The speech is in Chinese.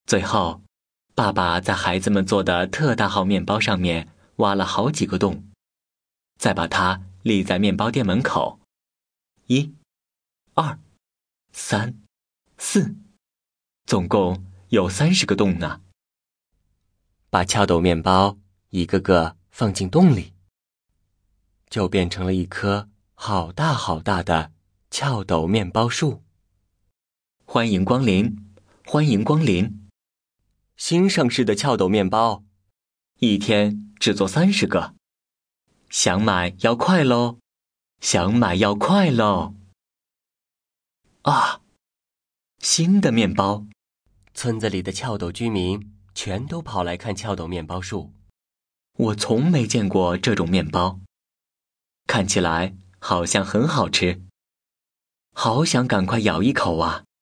最后，爸爸在孩子们做的特大号面包上面挖了好几个洞，再把它立在面包店门口。1、2、3、4，总共有30个洞呢。把跷斗面包一个个放进洞里，就变成了一棵好大好大的跷斗面包树。欢迎光临，欢迎光临！新上市的跷斗面包，一天只做30个，想买要快喽，想买要快喽！啊，新的面包！村子里的跷斗居民全都跑来看跷斗面包树。我从没见过这种面包，看起来好像很好吃，好想赶快咬一口啊！